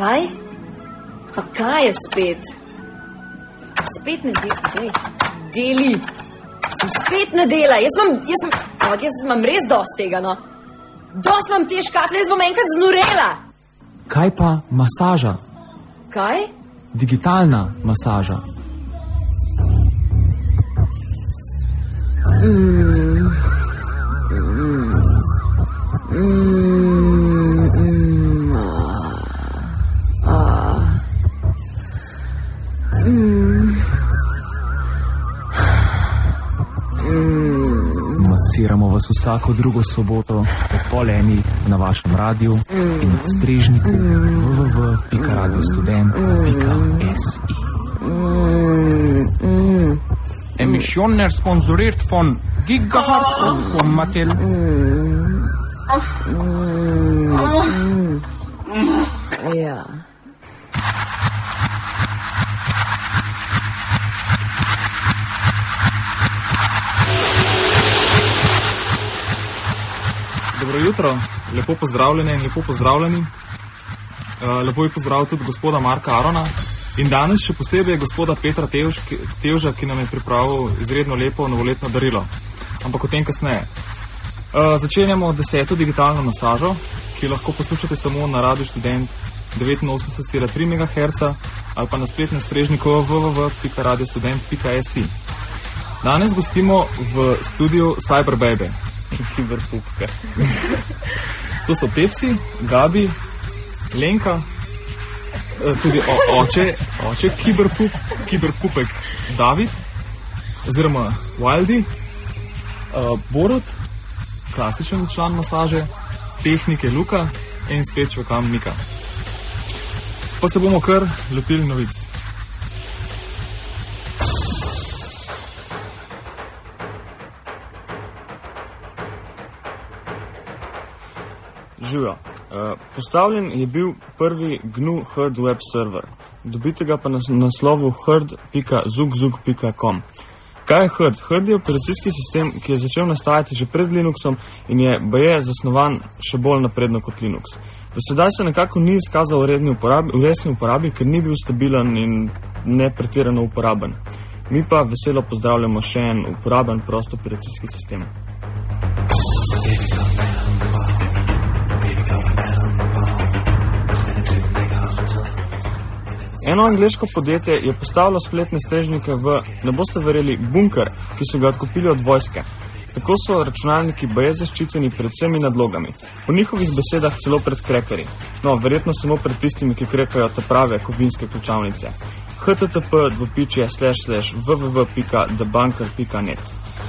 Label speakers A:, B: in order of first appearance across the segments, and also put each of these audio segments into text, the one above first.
A: Kaj? Pa kaj je spet? Spet ne deli. Sem spet ne dela. Jaz imam res dost tega, no. Dost imam te škatle, jaz bom enkrat znurela.
B: Kaj pa masaža?
A: Kaj?
B: Digitalna masaža. Masiramo vas vsako drugo soboto ob 12:30 na vašem radiju in strežniku www.radiostudent.si.
C: Emission är sponsoriert von Gigahertz och Mattel.
A: Ja.
B: Dobro jutro, lepo pozdravljene in lepo pozdravljeni. Lepo je pozdravil tudi gospoda Marka Arona in danes še posebej gospoda Petra Tevža, ki nam je pripravil izredno lepo novoletno darilo. Ampak o tem kasneje. Začenjamo 10. digitalno masažo, ki lahko poslušate samo na Radio Študent 89,3 MHz ali pa na spletnem strežniku www.radiostudent.si. Danes gostimo v studiu Cyberbaby. Kiberpupke. To so Pepsi, Gabi, Lenka, tudi oče Kiberpupek David, oziroma Wildy, Borut, klasičen član masaže, tehnike Luka in spet čvekam Mika. Pa se bomo kar lotili novic.
D: Živijo. Postavljen je bil prvi GNU Herd web server. Dobite ga pa na naslovu herd.zugzug.com. Kaj je Herd? Herd je operacijski sistem, ki je začel nastajati že pred Linuxom in je baje zasnovan še bolj napredno kot Linux. Do sedaj se nekako ni izkazal v resni uporabi, ker ni bil stabilen in ne pretirano uporaben. Mi pa veselo pozdravljamo še en uporaben prost operacijski sistem. Eno angleško podjetje je postavilo spletne strežnike v, ne boste verjeli, bunker, ki so ga odkupili od vojske. Tako so računalniki baje zaščiteni pred vsemi nadlogami. Po njihovih besedah celo pred krekerji. No, verjetno samo pred tistimi, ki krekajo te prave kovinske ključavnice. http://www.thebunker.net.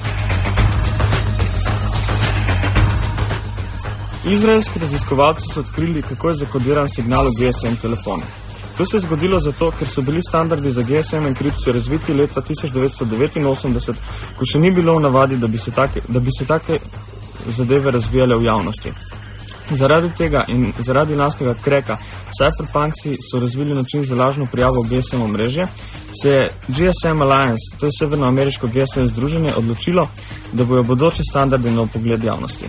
D: Izraelski raziskovalci so odkrili, kako je zakodiran signal v GSM telefonu. To se je zgodilo zato, ker so bili standardi za GSM enkripcijo razviti leta 1989, ko še ni bilo v navadi, da bi se take zadeve razvijale v javnosti. Zaradi tega in zaradi lanskega kreka cypherpunksi so razvili način za lažno prijavo v GSM omrežje, se je GSM Alliance, to je severnoameriško GSM združenje, odločilo, da bojo bodoče standardi na vpogled javnosti.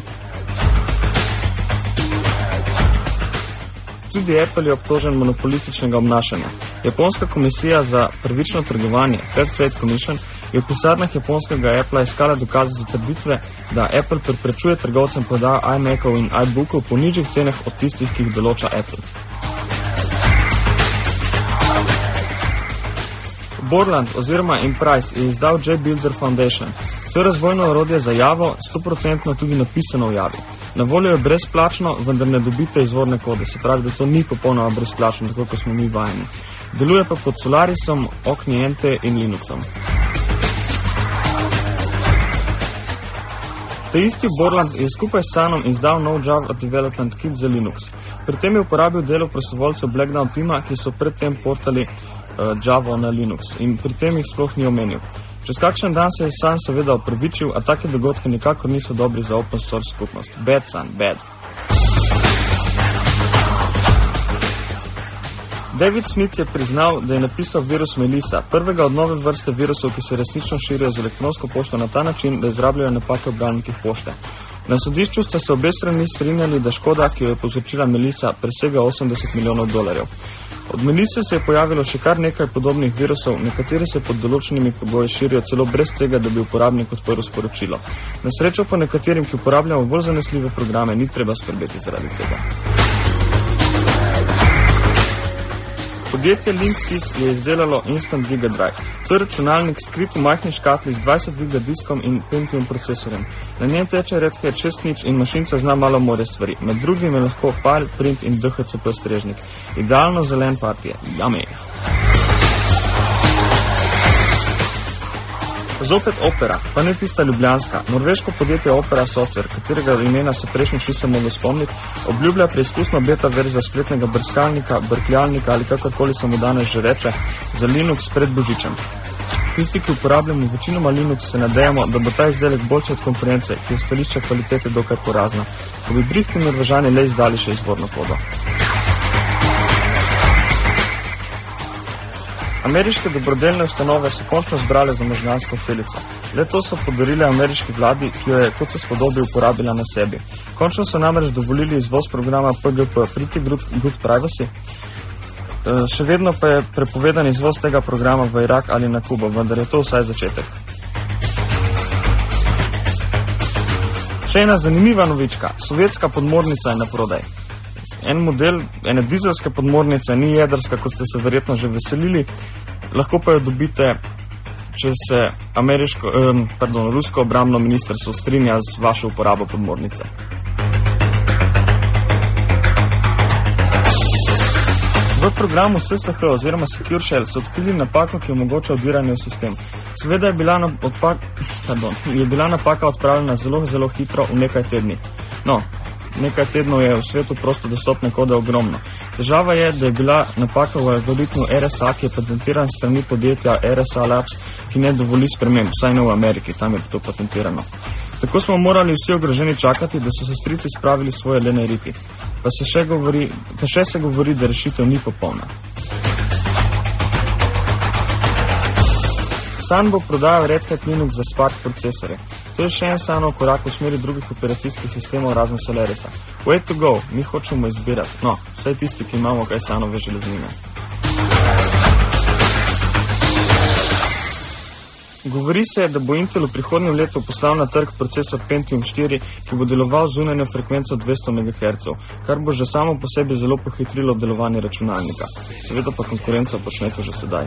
D: Tudi Apple je obtožen monopolističnega obnašanja. Japonska komisija za pravično trgovanje, Fair Trade Commission, je v pisarnah japonskega Apple iskala dokaze za trditve, da Apple preprečuje trgovcem prodajo iMacov in iBookov po nižjih cenah od tistih, ki jih določa Apple. Borland oziroma Imprice je izdal JBuilder Foundation. To je razvojno orodje za Javo, 100% tudi napisano v Javi. Na voljo je brezplačno, vendar ne dobite izvorne kode, se pravi, da to ni popolnoma brezplačno, tako kot smo mi vajeni. Deluje pa pod Solarisom, Okniente in Linuxom. Ta isti Borland je skupaj s Sunom izdal nov Java Development Kit za Linux. Pri tem je uporabil delo prostovoljcev Blackdown tima, ki so predtem portali Java na Linux in pri tem jih sploh ni omenil. Čez kakšen dan se je Sun seveda opravičil, a take dogodke nikakor niso dobri za open source skupnost. Bad Sun, bad. David Smith je priznal, da je napisal virus Melissa, prvega od nove vrste virusov, ki se resnično širijo z elektronsko pošto na ta način, da izrabljajo napake v bralnikih pošte. Na sodišču sta se obe strani strinjali, da škoda, ki jo je povzročila Melissa, presega $80 milijonov. Od Melisse se je pojavilo še kar nekaj podobnih virusov, nekateri se pod določenimi pogoji širijo celo brez tega, da bi uporabnik odprl sporočilo. Na srečo pa nekaterim, ki uporabljamo bolj zanesljive programe, ni treba skrbeti zaradi tega. Podjetje Linksys je izdelalo Instant Gigadrive. To je računalnik skrit v majhni škatli z 20 GB diskom in Pentium procesorjem. Na njem teče Red Hat 6.0 in mašinca zna malo more stvari. Med drugim je lahko file, print in DHCP strežnik. Idealno za LAN partije. Yummy! Zopet Opera, pa ne tista ljubljanska. Norveško podjetje Opera Software, katerega imena se prejšnjič nisem mogel spomniti, obljublja preizkusno beta verzijo spletnega brskalnika, brkljalnika ali kakorkoli se mu danes že reče, za Linux pred božičem. Tisti, ki uporabljamo večinoma Linux, se nadejamo, da bo ta izdelek boljši od konkurence, ki je stališča kvalitete dokaj porazna, ko bi britki Norvežani le izdali še izvorno kodo. Ameriške dobrodelne ustanove so končno zbrale za možgansko celico. Le to so podarile ameriški vladi, ki jo je, kot se spodobi, uporabila na sebi. Končno so namreč dovolili izvoz programa PGP, Pretty Good Privacy. Še vedno pa je prepovedan izvoz tega programa v Irak ali na Kubo, vendar je to vsaj začetek. Še ena zanimiva novička. Sovjetska podmornica je na prodaj. En model ene dizelske podmornice ni jedrska, kot ste se verjetno že veselili, lahko pa jo dobite, če se rusko obrambno ministrstvo strinja z vašo uporabo podmornice. V programu SSH oziroma Secure Shell so odkrili napako, ki omogoča vdiranje v sistem. Seveda je bila napaka odpravljena zelo hitro v nekaj tednih. No, nekaj tednov je v svetu prosto dostopne kode ogromno. Težava je, da je bila napaka v algoritmu RSA, ki je patentiran strani podjetja RSA Labs, ki ne dovoli sprememb, vsaj ne v Ameriki, tam je to patentirano. Tako smo morali vsi ogroženi čakati, da so sestrici spravili svoje lene riti. Pa še se govori, da rešitev ni popolna. Sun bo prodajal Red Hat Linux za Spark procesore. To je še en Sunov korak v smeri drugih operacijskih sistemov razen Solarisa. Way to go, mi hočemo izbirati. No, vsaj tisti, ki imamo kaj Sunove železnine. Govori se, da bo Intel v prihodnjem letu poslal na trg procesor Pentium 4, ki bo deloval z zunanjo frekvenco 200 MHz, kar bo že samo po sebi zelo pohitrilo delovanje računalnika. Seveda pa konkurenca počne to že sedaj.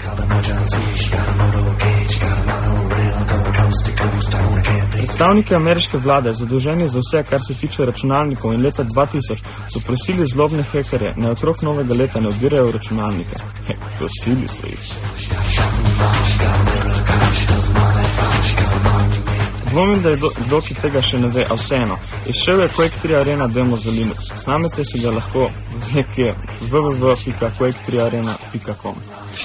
D: Predstavniki ameriške vlade, zadolženi za vse, kar se tiče računalnikov in leta 2000, so prosili zlobne hekerje, naj okrog novega leta ne vdirajo v računalnike. Prosili so jih. Dvomim, da je kdo, ki tega še ne ve, a vseeno. Izšel je Quake 3 Arena demo za Linux. Snamete si ga lahko z nekje www.quake3arena.com.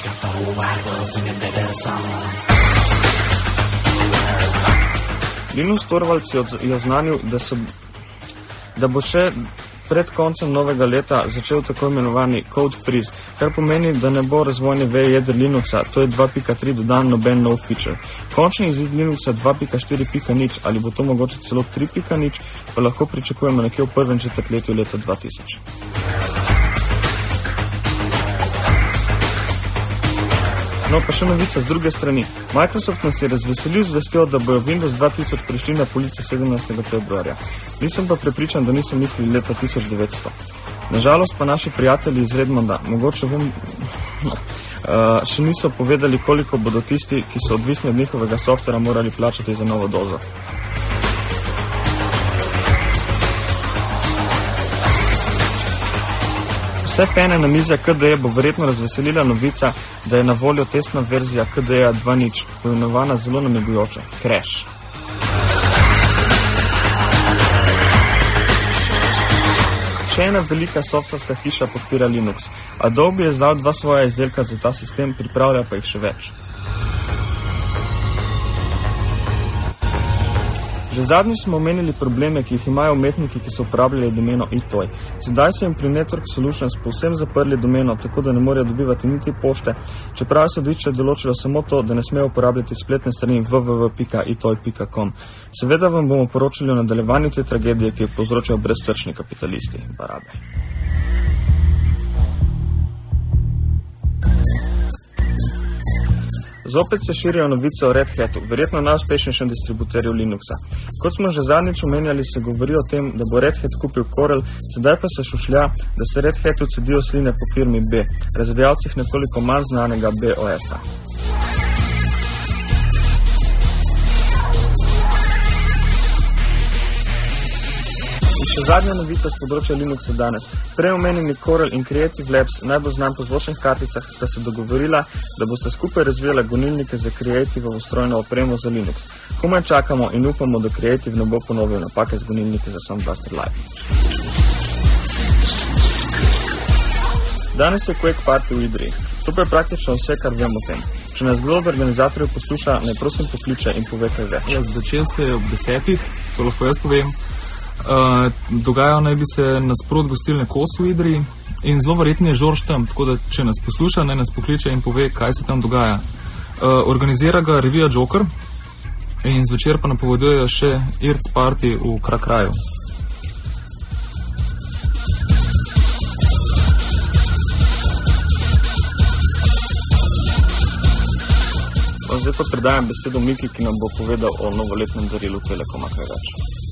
D: Linus Torvalds je oznanil, da bo še pred koncem novega leta začel tako imenovani Code Freeze, kar pomeni, da ne bo razvojne veje jeder Linuxa, to je 2.3 dodan noben nov feature. Končni izid Linuxa 2.4.0 ali bo to mogoče celo 3.0, pa lahko pričakujemo nekje v prvem četrtletju leta 2000. No, pa še novica z druge strani. Microsoft nas je razveselil z vestjo, da bojo Windows 2000 prišli na police 17. februarja. Nisem pa prepričan, da niso mislili leta 1900. Nažalost pa naši prijatelji iz Redmonda, mogoče še niso povedali, koliko bodo tisti, ki so odvisni od njihovega softvera, morali plačati za novo dozo. Vse fene na mizja KDE bo verjetno razveselila novica, da je na voljo testna verzija KDE 2.0, poimenovana zelo namigujoče – Crash. Še ena velika softverska hiša podpira Linux. Adobe je izdal 2 svoja izdelka za ta sistem, pripravlja pa jih še več. Že zadnjič smo omenili probleme, ki jih imajo umetniki, ki so uporabljali domeno eToy. Sedaj so jim pri Network Solutions povsem zaprli domeno, tako da ne morejo dobivati niti pošte, čeprav je sodišče določilo samo to, da ne smejo uporabljati spletne strani www.etoy.com. Seveda vam bomo poročali o nadaljevanju te tragedije, ki jo povzročajo brezsrčni kapitalisti. Barabe. Zopet se širijo novice o Red Hatu, verjetno najuspešnejšem distributerju Linuxa. Kot smo že zadnjič omenjali, se govori o tem, da bo Red Hat kupil Corel, sedaj pa se šušlja, da se Red Hatu cedijo sline po firmi B, razvijalcih nekoliko manj znanega BOS-a. Zadnja novica s področja Linuxa danes. Prej omenjeni Corel in Creative Labs, najbolj znan po zvočnih karticah, sta se dogovorila, da boste skupaj razvijala gonilnike za Creative-ovo strojno opremo za Linux. Komaj čakamo in upamo, da Creative ne bo ponovil napake z gonilnike za Soundbuster Live. Danes je Quake Party v Idriji. To pa je praktično vse, kar vem o tem. Če nas kdo od organizatorjev posluša, naj prosim pokliče in pove kaj več.
B: Ja, začel se je ob 10, to lahko jaz povem. Dogajajo naj bi se nasprot gostilne Kos v Idriji in zelo verjetno je Žorž tam, tako da če nas posluša, naj nas pokliče in pove, kaj se tam dogaja. Organizira ga revija Joker in zvečer pa napovedujejo še Irc Party v Krakraju.
D: Zdaj pa predajam besedo Miki, ki nam bo povedal o novoletnem darilu Telekoma kaj več.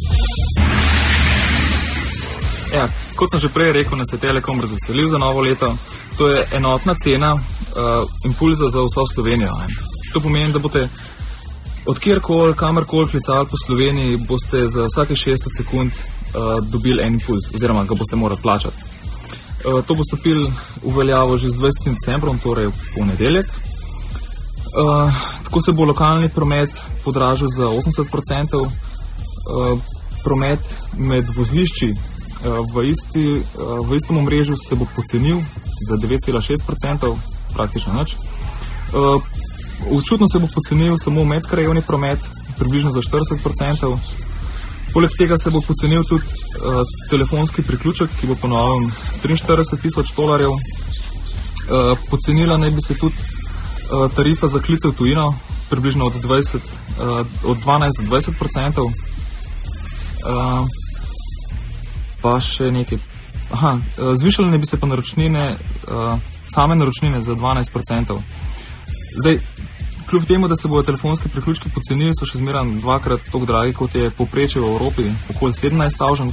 B: Ja, kot sem že prej rekel, nas je Telekom razveselil za novo leto. To je enotna cena impulza za vso Slovenijo. To pomeni, da boste od kjerkoli, kamerkoli klicali po Sloveniji, boste za vsake 60 sekund dobili en impuls, oziroma ga boste morali plačati. To bo stopil v veljavo že z 20. decembrom, torej v ponedeljek. Tako se bo lokalni promet podražil za 80%, promet med vozlišči v istem omrežju se bo pocenil za 9,6%, praktično nič. Občutno se bo pocenil samo medkrajevni promet, približno za 40%. Poleg tega se bo pocenil tudi telefonski priključek, ki bo po novem $43,000. Pocenila naj bi se tudi tarifa za klice v tujino, približno od 12 do 20%. Pa še nekaj. Zvišale ne bi se pa naročnine, same naročnine za 12%. Zdaj, kljub temu, da se bodo telefonski priključki pocenili, so še zmeraj dvakrat toliko dragi, kot je povprečje v Evropi, okoli 17,000.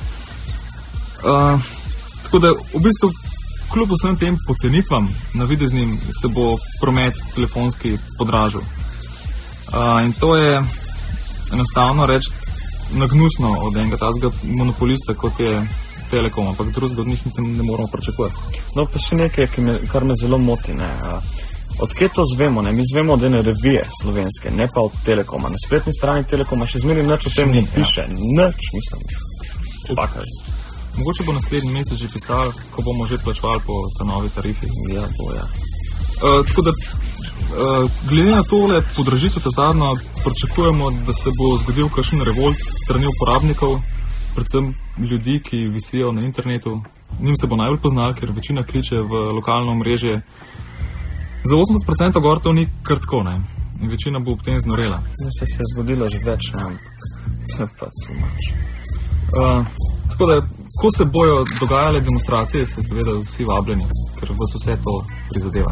B: Tako da, v bistvu, kljub vsem tem pocenitvam navideznim, se bo promet telefonski podražil. In to je enostavno reči nagnusno od enega tazga monopolista, kot je Telekom, ampak drugega od njih ne moramo pričakovati.
D: No, pa še nekaj, kar me zelo moti. Odkje to zvemo? Mi zvemo od ene revije slovenske, ne pa od Telekoma. Na spletni strani Telekoma še zmeraj nič o tem ne piše. Nič, mislim.
B: Mogoče bo naslednji mesec že pisal, ko bomo že plačevali po ta novi tarifi.
D: Ja, bo, ja.
B: Tako da, glede na tole podražitev ta zadnjo, pričakujemo, da se bo zgodil kakšen revolt strani uporabnikov, predvsem ljudi, ki visijo na internetu. Njim se bo najbolj poznal, ker večina kliče v lokalno omrežje. Za 80% gor to ni kar tako, ne. In večina bo ob tem znorela.
D: Se je zgodilo že več, ne. Se pa tu mač.
B: Tako da, ko se bojo dogajale demonstracije, se seveda vsi vabljeni, ker vas vse to prizadeva.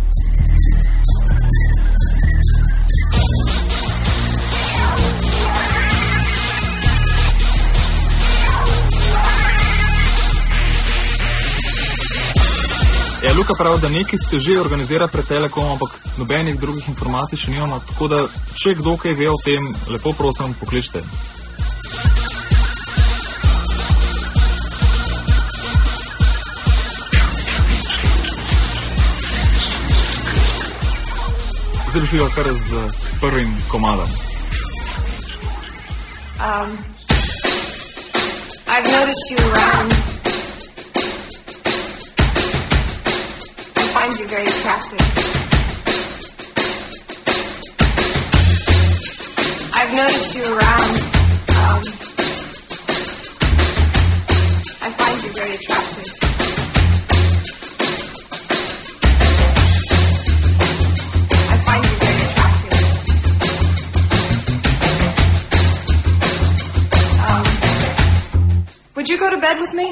B: Ja, Luka pravi, da nekaj se že organizira pred Telekom, ampak nobenih drugih informacij še nimamo, tako da, če kdo kaj ve o tem, lepo prosim, pokličite. Zdaj bi šli kar z prvim komadom.
E: I've noticed you around. I find you very attractive. I've noticed you around. I find you very attractive. I find you very attractive. Would you go to bed with me?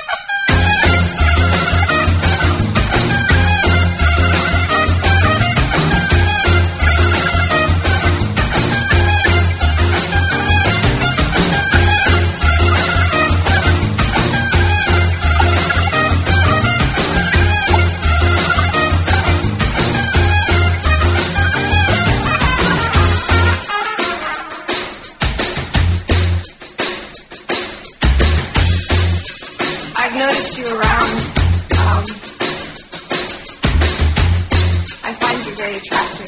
E: I've noticed you around. I find you very attractive.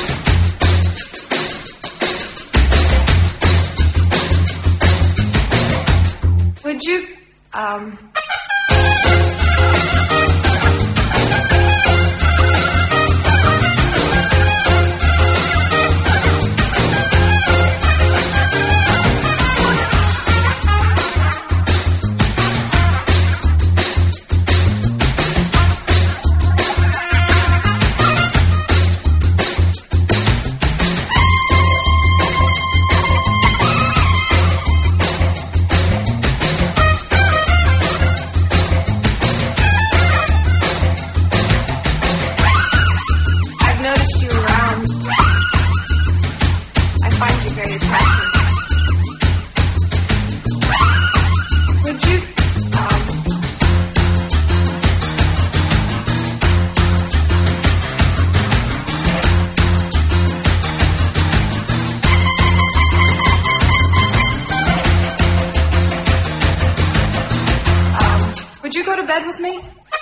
E: Would you, would you go to bed with me?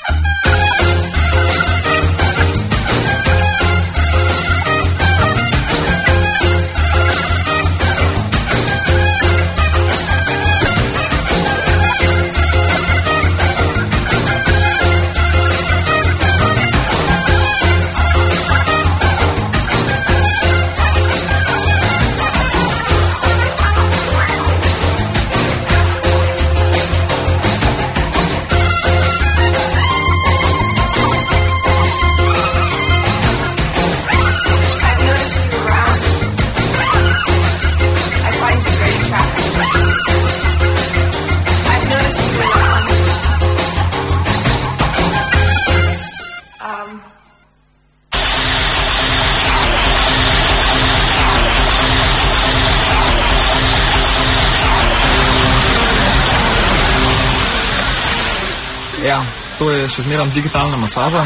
B: Ja, to je še zmeraj digitalna masaža.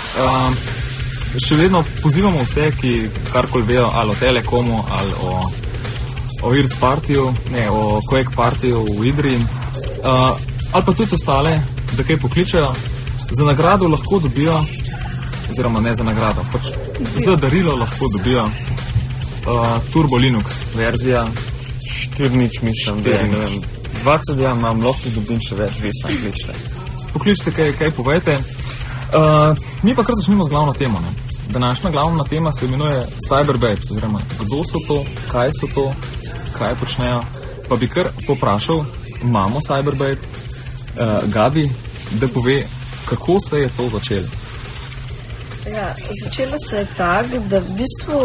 B: Še vedno pozivamo vse, ki karkoli vejo ali o Telekomu, ali o Virt Partiju, ne, o Quake Partiju v Idriji, ali pa tudi ostale, da kaj pokličejo. Za nagrado lahko dobijo, oziroma ne za nagrado, pač za darilo lahko dobijo Turbo Linux verzija
D: 4.0, mislim, da je, ne vem, 20 dni imam, lahko dobim še več, vi sam kličite.
B: Pokličite, kaj povejte. Mi pa kar začnemo z glavno temo. Ne? Današnja glavna tema se imenuje Cyberbabes, oziroma kdo so to, kaj počnejo. Pa bi kar poprašal mamo Cyberbabe, Gabi, da pove, kako se je to začelo.
F: Ja, začelo se je tako, da v bistvu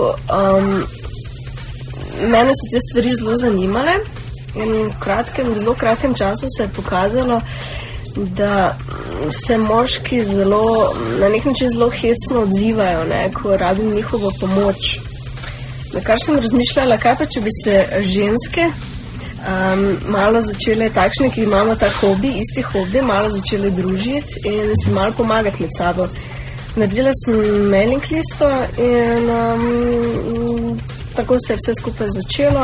F: mene so te stvari zelo zanimale in v zelo kratkem času se je pokazalo, da se moški na nek način zelo hecno odzivajo, ne, ko rabim njihovo pomoč. Na kar sem razmišljala, kaj pa, če bi se ženske malo začele, takšne, ki imamo ta hobi, isti hobi, malo začele družiti in si malo pomagati med sabo. Naredila sem mailing listo in tako se je vse skupaj začelo.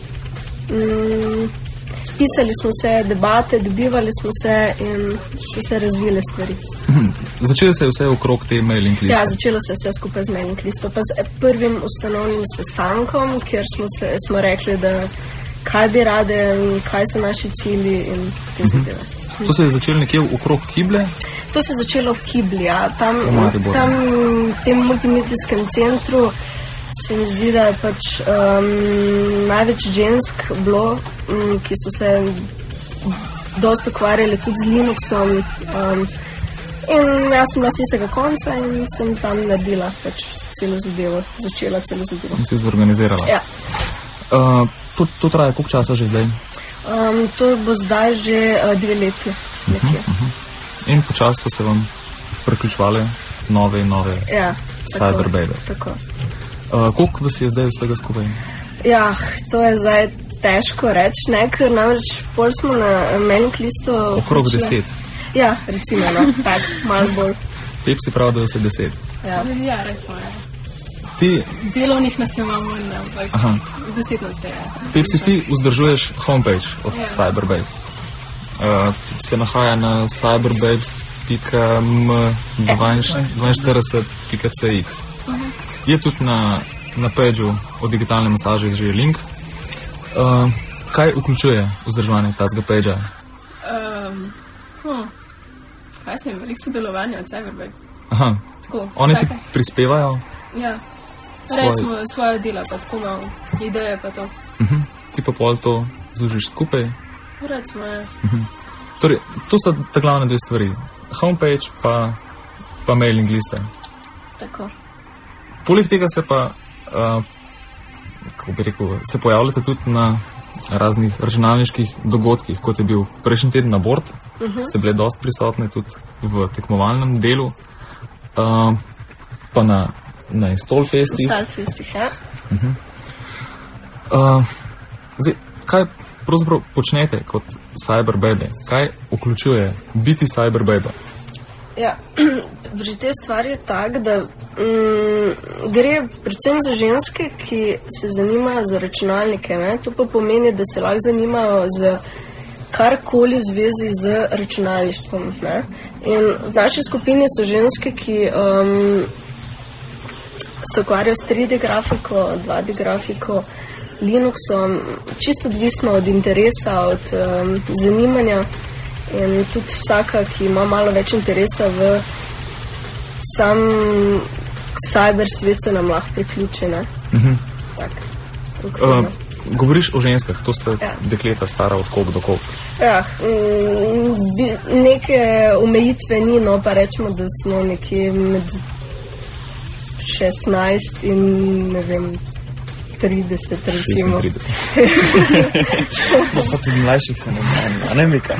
F: Pisali smo se, debate, dobivali smo se in so se razvile stvari.
B: Začelo se je vse okrog te mailing liste?
F: Ja, začelo se je vse skupaj z mailing listo, pa z prvim ustanovnim sestankom, kjer smo rekli, da kaj bi rade, kaj so naši cilji in te zadeve.
B: To se je začelo nekje okrog Kible?
F: To se je začelo v Kibli, ja. Tam v tem multimedijskem centru se mi zdi, da je pač največ žensk bilo, ki so se dosti ukvarjali tudi z Linuxom. In jaz sem bila z tistega konca in sem tam naredila pač celo zadevo, začela celo zadevo.
B: In si zorganizirala?
F: Ja.
B: To traja koliko časa že zdaj?
F: To bo zdaj že 2 leti nekje.
B: In počasi so se vam priključevale nove in nove cyberbabe.
F: Tako.
B: Koliko vas je zdaj vsega skupaj?
F: Ja, to je zdaj težko reči, ne, ker namreč pol smo na mailing listu...
B: Okrog 10.
F: Ja, recimo, no, tak, malo bolj.
B: Pepsi pravi, da vas je 10.
F: Ja,
G: Ja, recimo, ja.
B: Ti,
G: Delovnih nas imamo, ampak 10 nas je.
B: Pepsi, ti vzdržuješ homepage od Cyberbabe. Se nahaja na cyberbabe.m42.cx. Je tudi na pageu o digitalnem masaži že link. Kaj vključuje vzdrževanje tazga pagea?
G: Kaj se je, veliko sodelovanja od Cyberbabe.
B: Aha,
G: Tako,
B: oni ti
G: vsaka-
B: prispevajo,
G: Ja,
B: Svoj-
G: recimo svoje dela, pa tako malo ideje, pa to.
B: ti pa pol to zložiš skupaj.
G: Recimo, ja.
B: Torej, to sta ta glavne dve stvari. Homepage pa mailing liste.
F: tako.
B: Poleg tega se pa, kako bi rekel, se pojavljate tudi na raznih računalniških dogodkih, kot je bil prejšnji teden na Board. Ste bili dosti prisotni tudi v tekmovalnem delu, pa na Installfestih.
F: Starfestih, ja.
B: Zdaj, kaj pravzaprav počnete kot cyberbabe? Kaj vključuje biti cyberbabe?
F: Ja, pri tej stvari je tak, da gre predvsem za ženske, ki se zanimajo za računalnike. Ne? To pa pomeni, da se lahko zanimajo za karkoli v zvezi z računalništvom. Ne? In v naši skupini so ženske, ki se ukvarjajo s 3D grafiko, 2D grafiko, Linuxom, čisto odvisno od interesa, od zanimanja. In tudi vsaka, ki ima malo več interesa v sam cyber svet, se nam lahko priključi. Tak,
B: Govoriš o ženskah, to ste
F: Ja.
B: dekleta stara od koliko do koliko.
F: ja, neke omejitve ni, no pa rečemo, da smo nekje med 16 in ne vem, 30 recimo.
B: 36.
D: Pa tudi mlajših se ne znam, a ne Mika?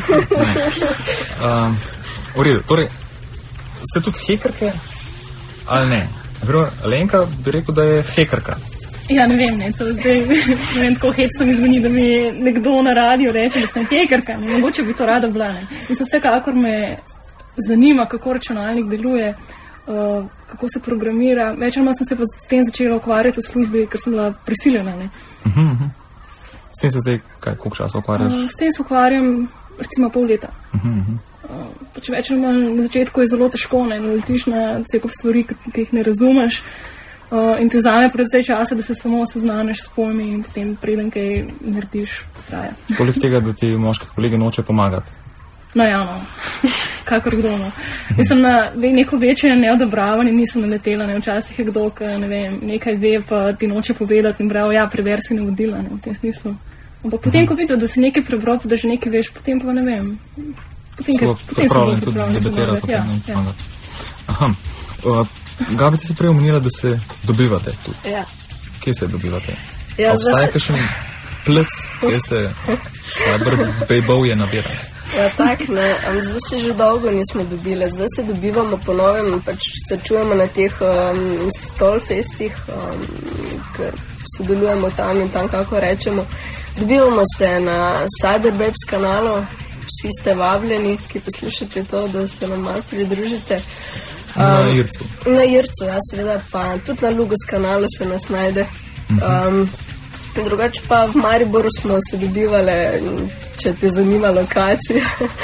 B: V redu, torej, ste tudi hekerke ali ne? Naprimer, Alenka bi rekel, da je hekerka.
G: Ja, ne vem, ne, to zdaj, ne vem, tako hecno mi zvoni, da mi nekdo na radiju reče, da sem hekerka, ne, mogoče bi to rada bila, ne. Mislim, vsekakor me zanima, kako računalnik deluje, kako se programira. Več ali manj sem se pa s tem začela ukvarjati v službi, ker sem bila prisiljena, ne.
B: S tem se zdaj, koliko časa ukvarjaš?
G: S tem se ukvarjam recimo pol leta. Pač več ali manj na začetku je zelo težko, ne, naletiš na cel kup stvari, ki jih ne razumeš. In ti vzame predvsej časa, da se samo seznaniš s pojmi in potem preden kaj narediš, traja.
B: Poleg tega, da ti moški kolegi noče pomagati.
G: No ja, no, kakor kdo, no. Mislim, na neko večje neodobravanje nisem naletela, ne, včasih je kdo, ki, ne vem, nekaj ve, pa ti noče povedati in prav, ja, preber si navodila, ne, v tem smislu. Ampak potem, ko vidiš, da si nekaj prebral, pa da že nekaj veš, potem pa ne vem. Potem
B: So pripravljeni tudi debatirati o
G: ja,
B: tem in
G: ja.
B: pomagati. Aha. Gabi, ti si prej omenila, da se dobivate tudi.
F: Ja.
B: Kje se dobivate?
F: Ja,
B: Obstaja
F: zdaj se-
B: kakšen plec, kjer se cyberbabovje nabira?
F: Ja, tak, ne. Zdaj se že dolgo nismo dobile. Zdaj se dobivamo po novem, pač se čujemo na teh Installfestih, ker sodelujemo tam in tam, kako rečemo. Dobivamo se na Cyberbabes kanalu, vsi ste vabljeni, ki poslušate to, da se nam malo pridružite.
B: Na Ircu.
F: Na Ircu, ja, seveda, pa tudi na Lugos kanalu se nas najde. Drugače pa v Mariboru smo se dobivali, če te zanima lokacija,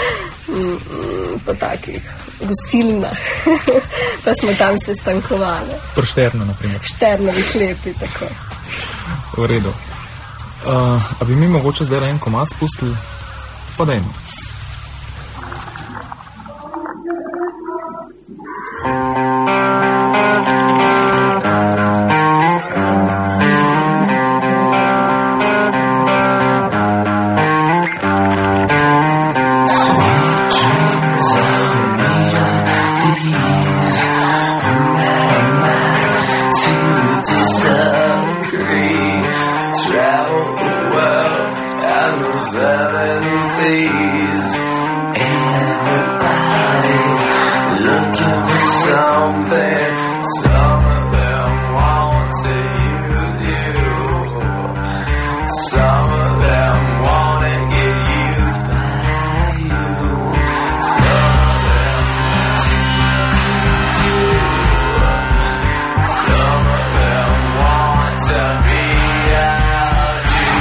F: po takih gostilnah, pa smo tam se stankovali.
B: Pršterno, na primer.
F: Šternovi klepi, tako.
B: V redu. A bi mi mogoče zdaj en komad spustili? Pa dajmo.
H: seven seas. Everybody looking for something. Some of them want to use you. Some of them want to get used by you. Some of them want to use you. Some of them want to be out you.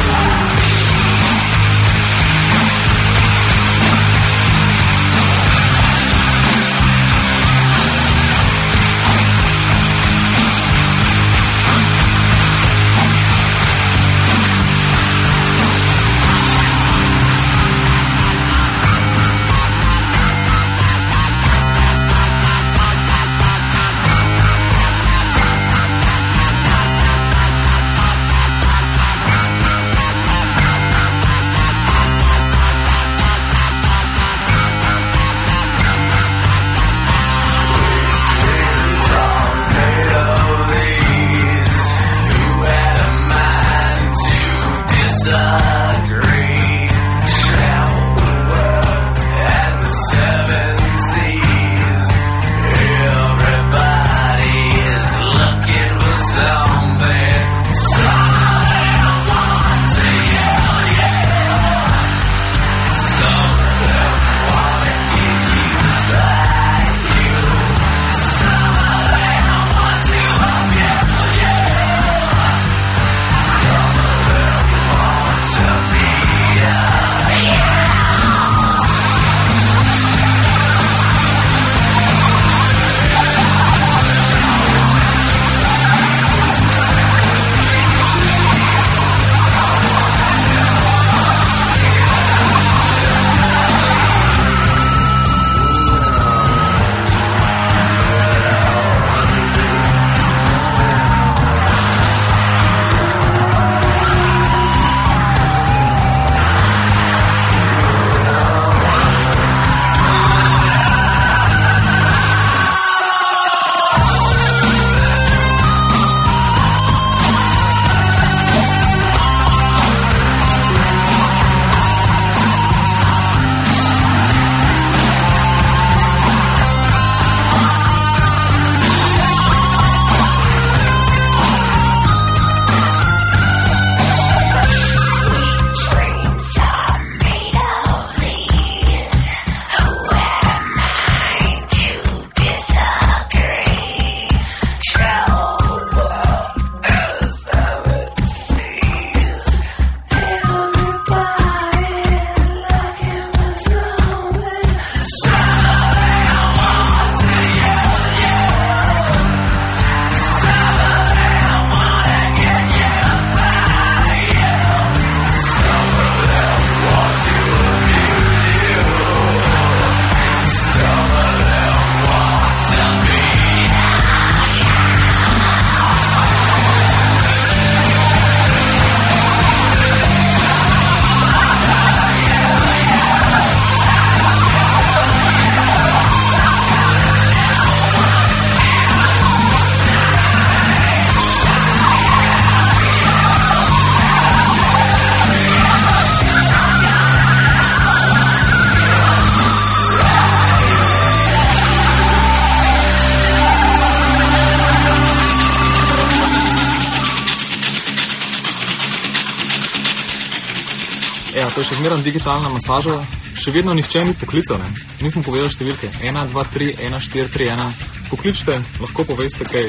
B: Ja, to je še zmeraj digitalna masaža. Še vedno nihče ni poklical, ne? Nismo povedali številke. 1, 2, 3, 1, 4, 3, 1. Pokličite, lahko poveste kaj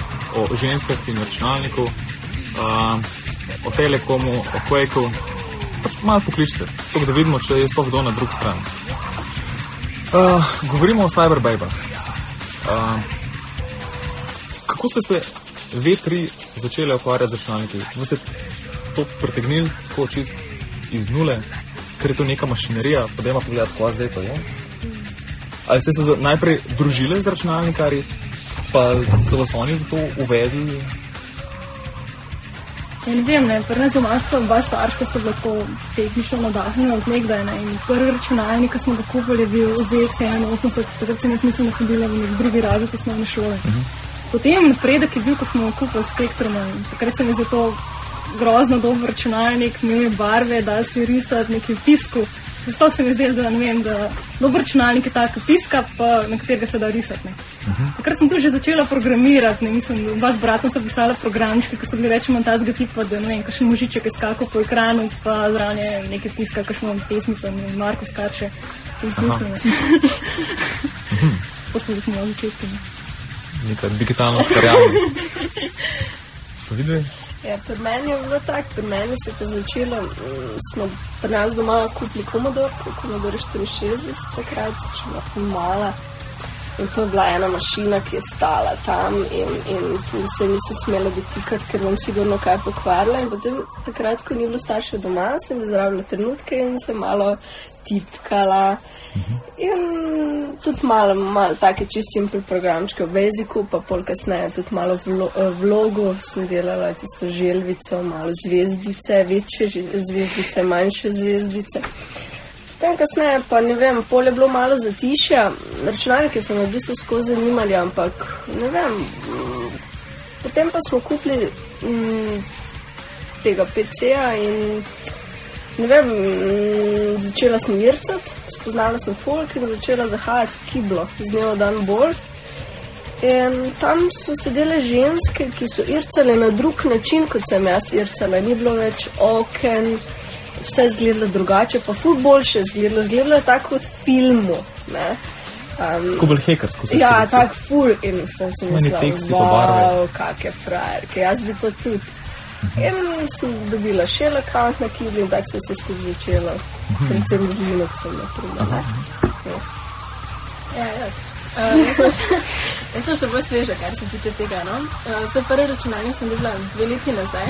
B: o ženskah in računalniku, o Telekomu, o Quakeu. Pač malo pokličite, tako da vidimo, če je sploh kdo na drug strani. Govorimo o cyberbabah. Kako ste se V3 začeli ukvarjati z računalniki? Vi ste to pritegnili tako čist iz nule, ker je to neka mašinerija, pa dajmo pogledati, kako zdaj to je. Ali ste se najprej družili z računalnikarji, pa so vas oni v to uvedli?
G: Ja, ne vem, ne, pri nas doma sta oba starška so bila tako tehnično nadahnjena od nekdaj, ne, in prvi računalnik, ki smo ga kupili, je bil ZX81, takrat sem jaz mislim, da smo bili v nek drugi razred osnovne šole. Potem napredek je bil, ko smo kupili Spectrum, in takrat se mi za to grozno dober računalnik, imel je barve, da si risati nekaj v pisku. Sploh se mi zdelo, da ne vem, da dober računalnik je tak piska, pa na katerega se da risati. Takrat sem tudi že začela programirati, ne, mislim, oba z bratom sem pisala programčke, ko so bili rečemo tazga tipa, da ne vem, kakšen možiček je skakal po ekranu, pa zraven je nekaj piska, kakšno pesmico, ne vem, Marko skače. To so bili moja začetka.
B: Neka digitalna ustvarjalnost. Pa vidi?
F: Ja, pri meni je bilo tako, pri meni se je začelo, smo pri nas doma kupili Commodore 64, takrat če bila ful mala. In to je bila ena mašina, ki je stala tam in se nisem smela dotikati, ker bom sigurno kaj pokvarila. In potem takrat, ko ni bilo staršev doma, sem izrabila trenutke in sem malo tipkala. In tudi malo take čist simple programčke v Basicu, pa pol kasneje tudi malo vlogo sem delala, tisto želvico, malo zvezdice, večje zvezdice, manjše zvezdice. Potem kasneje pa ne vem, pol je bilo malo zatišja, računalnike so me v bistvu skozi zanimali, ampak ne vem, potem pa smo kupili tega PC-ja in ne vem, začela sem ircati, spoznala sem folk in začela zahajati v kiblo, z dnevo dan bolj. In tam so sedele ženske, ki so ircale na drug način, kot sem jaz ircala. Ni bilo več oken, vse izgledalo drugače, pa ful boljše izgledalo je tako kot v filmu.
B: Tako bolj hekersko se
F: ja, tako ful in sem si mislila, wow, kakje frajerke, jaz bi to tudi. In sem dobila shell account na Kibli in tako se vse skupaj začelo. Predvsem z Linuxom, naprimer.
I: Ja, jaz sem še bolj sveža, kar se tiče tega, no. Svoj prvi računalnik sem dobila 2 leti nazaj.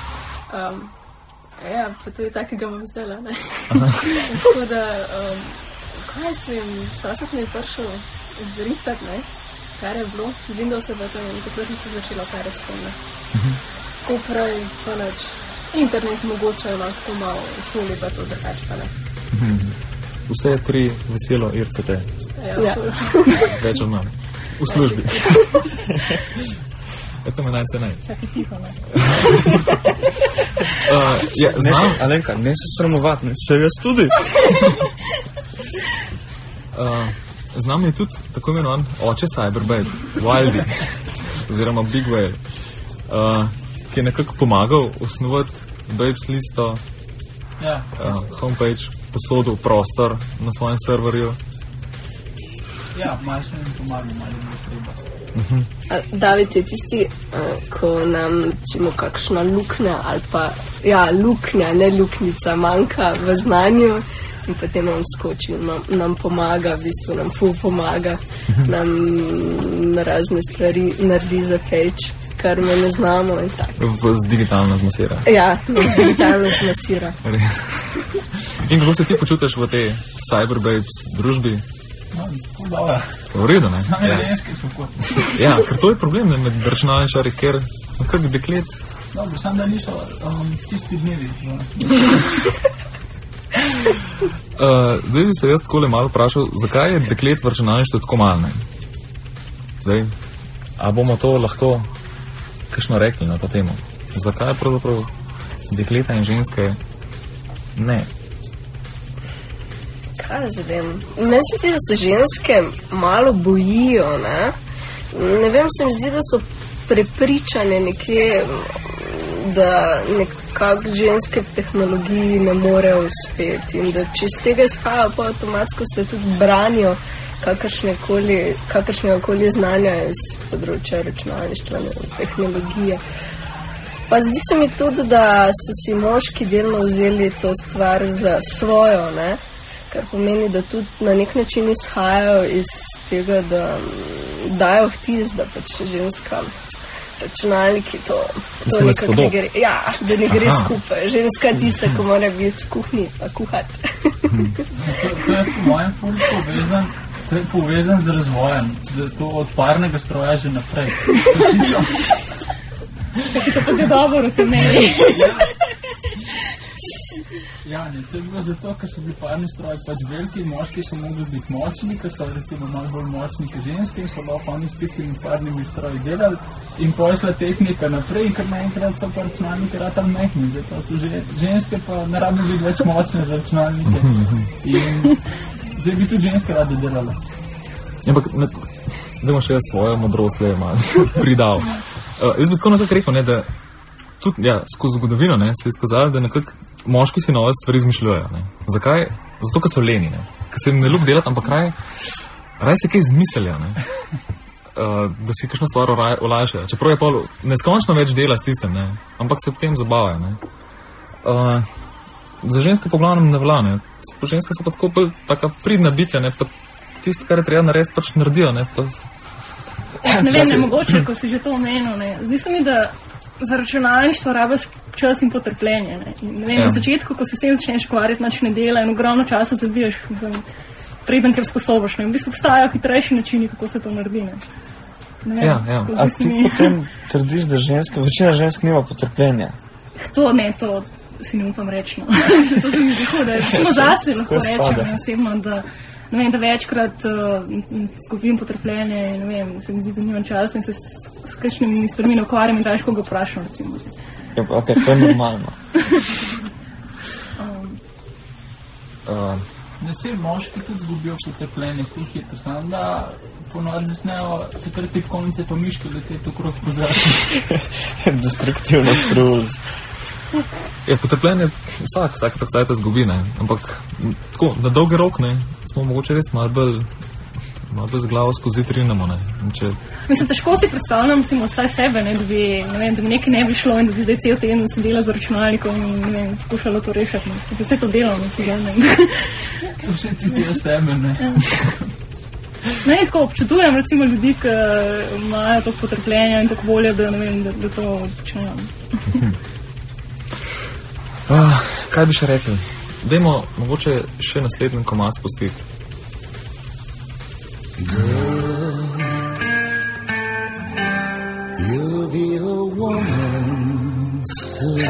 I: Ja, pa to je takega bom zdela, ne. Tako da, kaj jaz vem, sosed mi je prišel zrihtati, ne, kar je bilo. Windows je pa to in takrat nisem začela karati s tem, ne. Tako prej, pa neč, internet mogoče ima tako malo, šoli pa to drugač pa ne.
B: Vse 3 veselo ircete.
F: Ja.
B: Več od manj. V službi. Eto me najce naj.
G: Čakaj tiho, ne.
B: Ja, znam.
D: Alenka, ne se sramovat, ne se jaz tudi.
B: Znam je tudi tako imenovan oče Cyberbabe, Wildy, oziroma Big Whale. Ki je nekako pomagal osnovati Babes listo, homepage, posodil prostor na svojem serverju.
C: Ja, malo se nam pomaga, malo je treba.
F: David je tisti, ko nam recimo kakšna luknja ali pa, ja, luknja, ne luknica, manjka v znanju in potem on skoči in nam pomaga, v bistvu nam ful pomaga, nam razne stvari naredi za page, kar me ne znamo in tako.
B: Digitalno zmasira.
F: Ja, digitalno zmasira.
B: In kako se ti počutiš v tej Cyberbabes družbi?
C: No, dobro.
B: V redu, ne?
C: Same ženske so kot.
B: Ja, ker to je problem med računalničarji, ker nekak deklet...
C: Dobro, samo da niso tisti dnevi.
B: Zdaj bi se jaz takole malo vprašal, zakaj je deklet v računalništvu tako malo, ne? Zdaj, a bomo to lahko kakšno rekli na to temo? Zakaj pravzaprav dekleta in ženske ne?
F: Kaj zdaj vem? Meni se zdi, da se ženske malo bojijo, ne? Ne vem, se mi zdi, da so prepričane nekje, da nekako ženske v tehnologiji ne morejo uspeti in da če iz tega izhajajo, pa avtomatsko se tudi branijo kakršnega koli znanja iz področja računalništva, tehnologije. Pa zdi se mi tudi, da so si moški delno vzeli to stvar za svojo, ne? Kar pomeni, da tudi na nek način izhajajo iz tega, da dajo vtis, da pač ženska računalniki to nekako ne gre. Ja, da ne gre skupaj. Ženska je tista, ko mora biti v kuhinji pa kuhati.
C: To je po mojem ful povezan z razvojem, zato od parnega stroja že naprej.
G: Čakaj, se pa ga dobro utemeli.
C: Ja, ne, to je bilo zato, ker so bili parni stroji pač veliki, moški so mogli biti močni, ker so recimo malo bolj močni kot ženske in so lahko oni s tistimi parnimi stroji delali in pošla tehnika naprej in ker naenkrat so pa računalniki ratali mehni, zdaj pa so ženske pa ne rabijo biti več močne za računalnike in zdaj bi tudi ženske rade delale.
B: Ampak, dajmo še svojo modrost le malo pridal. Jaz bi tako nekako rekel, ne, da tudi, ja, skozi zgodovino, ne, se je izkazalo, da nekako moški si nove stvari izmišljujejo, ne. Zakaj? Zato, ker so leni, ne. Ker se jim ne ljubi delati, ampak raj se kaj izmislijo, ne. Da si kakšno stvar olajšajo. Čeprav je pol neskončno več dela s tistem, ne. Ampak se potem zabavajo, ne. Za ženske po glavnem ne velja, ne. Ženske so pa tako bolj taka pridna bitja, ne. Pa tisto, kar je treba narediti, pač naredijo, ne. Pa...
G: Ne vem, ne mogoče, ko si že to omenil, ne. Zdi se mi, da za računalništvo rabiš čas in potrpljenje. Ne vem, na začetku, ko se s tem začneš ukvarjati, nič ne dela in ogromno časa zabiješ, preden ker sposobiš. V bistvu obstajajo hitrejši načini, kako se to naredi. Ne vem,
B: ja.
D: A ti potem trdiš, da večina žensk nima potrpljenja?
G: To si ne upam reči. No. To se mi zdi hudo. Samo zase lahko rečem osebno, da ne vem, da večkrat skupim potrpljenje in ne vem, se mi zdi, da nimam časa in se s kakšnimi stvarmi ne ukvarjam in težko ga vprašam, recimo.
D: Ja, ok, to je normalno.
C: Ne se moški tudi zgubijo potrpljenje, ful hitro, samo da ponovadi zasnejo takrat te konce pa miške leteti okrog po zraku.
D: Destruktivnost rules.
B: Ja, potrpljenje vsak tak cajt zgubi, ne. Ampak tako, na dolgi rok, ne, smo mogoče res malo bolj z glavo skozi trinemo, ne.
G: Mislim, težko si predstavljam, recimo, vsaj sebe, ne, da bi nekaj ne bi šlo in da bi zdaj cel teden sedela za računalnikom in ne vem, skušala to rešiti. Da vse to delam, ne.
C: To vse ti delaš sebe, ne.
G: Ne, tako občudujem, recimo, ljudi, ki imajo toliko potrpljenja in tako voljo, da ne vem, da to počnejo.
B: Kaj bi še rekli? Dajmo mogoče še naslednji komad spustiti.
H: Girl, you'll be a woman soon.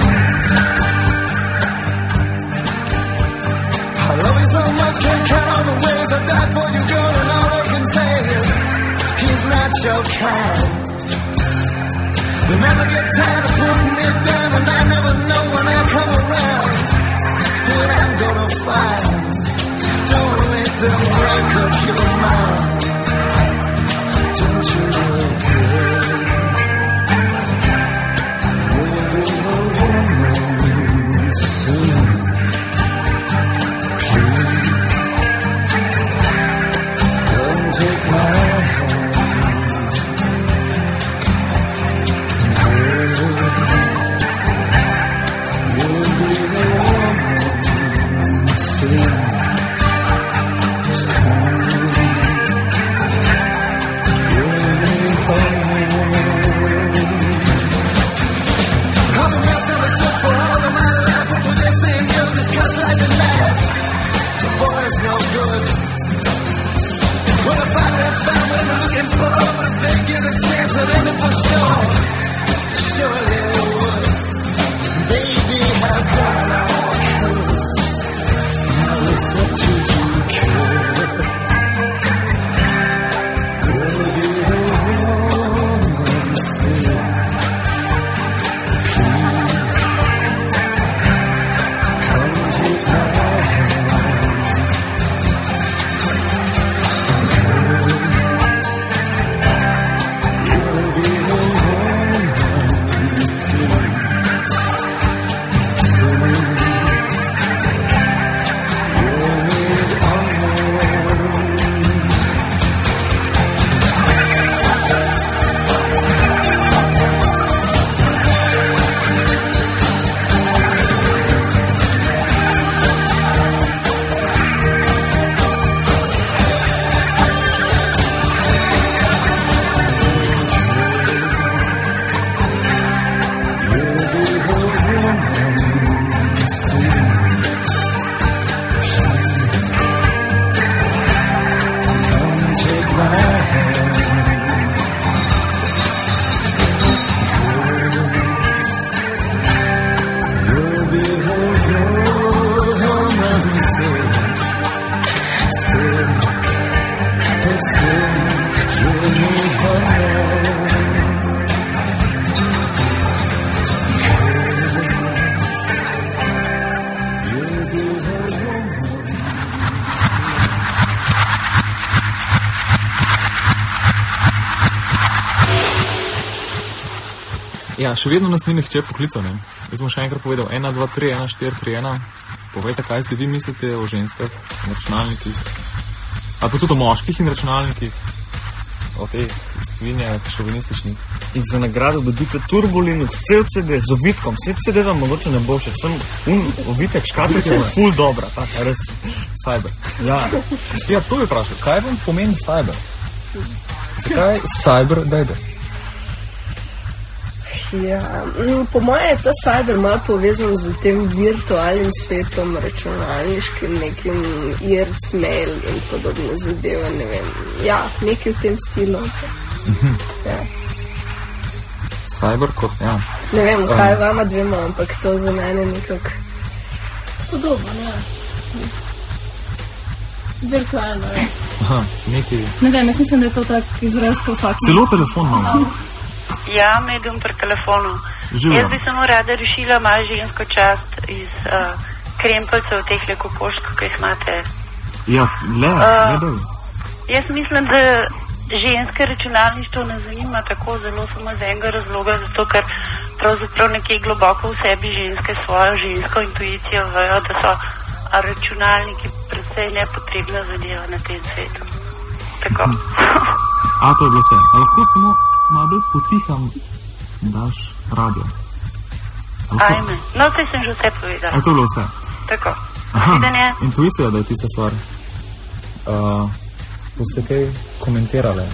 H: I love you so much, can't count on the ways I've died for you, girl, and all I can say is he's not your kind. You never get tired of putting me down, and I never know when I come around what I'm gonna find. Don't let them break up your mind. Don't you know, girl, you'll be a woman soon. Please, come take my hand.
B: Ja, še vedno nas ni nihče poklical, ne. Jaz bom še enkrat povedal, 1, 2, 3, 1, 4, 3, 1. Povejte, kaj si vi mislite o ženskah in računalnikih. Ali pa tudi o moških in računalnikih. O teh svinjah šovinističnih.
D: In za nagrado dobite Turbo Linux, cel CD z ovitkom. Vse CD vam mogoče ne bo še. Sem ovitek škatlica je ful dobra. Tak, res.
B: Cyber.
D: Ja.
B: Ja, to bi vprašal. Kaj vam pomeni cyber? Zakaj cyber dajde?
F: Ja, po moje je ta cyber malo povezan z tem virtualnim svetom, računalniškim, nekim IRC, mail in podobne zadeve, ne vem. Ja, nekaj v tem stilu. Ja.
B: Cyber kot, ja.
F: Ne vem, kaj vama dvema, ampak to za mene nekako
I: Podobno, ja. Virtualno, ja.
B: Aha, nekaj.
G: Ne vem, jaz mislim, da je to tak izraz, ko vsak.
B: Celo telefon imamo.
J: Ja, medium pri telefonu.
B: Živijo.
J: Jaz bi samo rada rešila malo žensko čast iz krempelcev, teh kokošk, ki jih imate.
B: Ja, gledaj.
J: Jaz mislim, da ženske računalništvo ne zanima tako zelo samo z enega razloga, zato ker pravzaprav nekje globoko v sebi ženske svojo žensko intuicijo vejo, da so računalniki predvsej nepotrebna zadeva na tem svetu. Tako.
B: A, to je bilo vse. A lahko samo malo bolj potiham daš radio?
J: Ajme. No, saj sem že vse povedala.
B: A, to je bilo vse.
J: Tako.
B: Aha,
J: Videnje.
B: intuicija, da je tista stvar. Boste kaj komentirali?